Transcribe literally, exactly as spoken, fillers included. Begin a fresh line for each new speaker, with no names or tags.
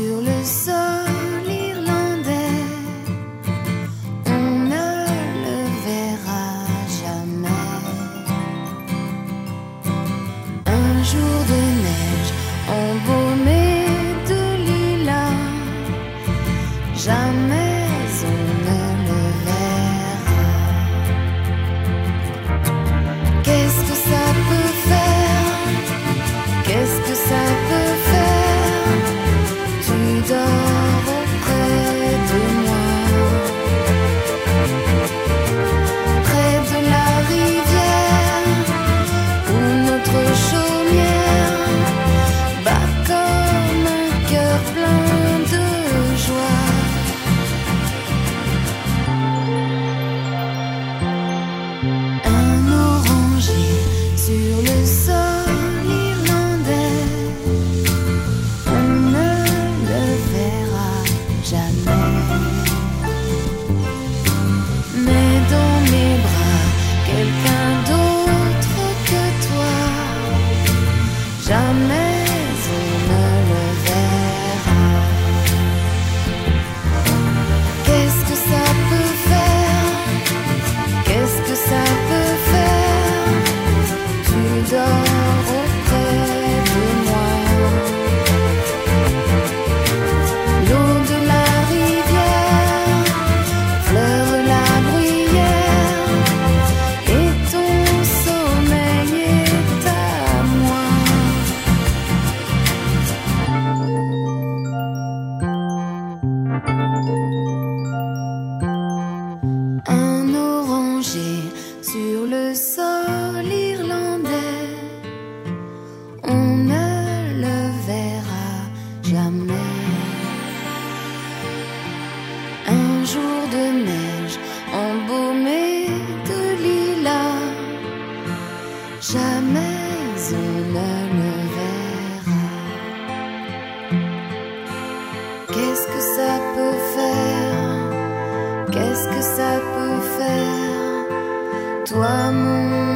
sur le sol irlandais. On ne le verra jamais. Un jour de neige embaumé de lilas, jamais on ne le verra. Qu'est-ce que ça peut faire? Qu'est-ce que ça peut faire? Tu dors auprès de moi, près de la rivière où notre chaumière bat comme un cœur plein de joie. Un oranger sur le sol irlandais, on ne le verra jamais. Mais dans mes bras, quelqu'un d'autre que toi, jamais on ne le verra. Qu'est-ce que ça peut faire? Qu'est-ce que ça peut faire? Tu dors auprès de moi. L'eau de la rivière fleure la bruyère et ton sommeil est à moi. Un oranger sur le sol irlandais, on ne le verra jamais. Un jour de neige embaumé de lilas, jamais on ne le verra. Qu'est-ce que ça peut faire? Qu'est-ce que ça peut faire? Toi mon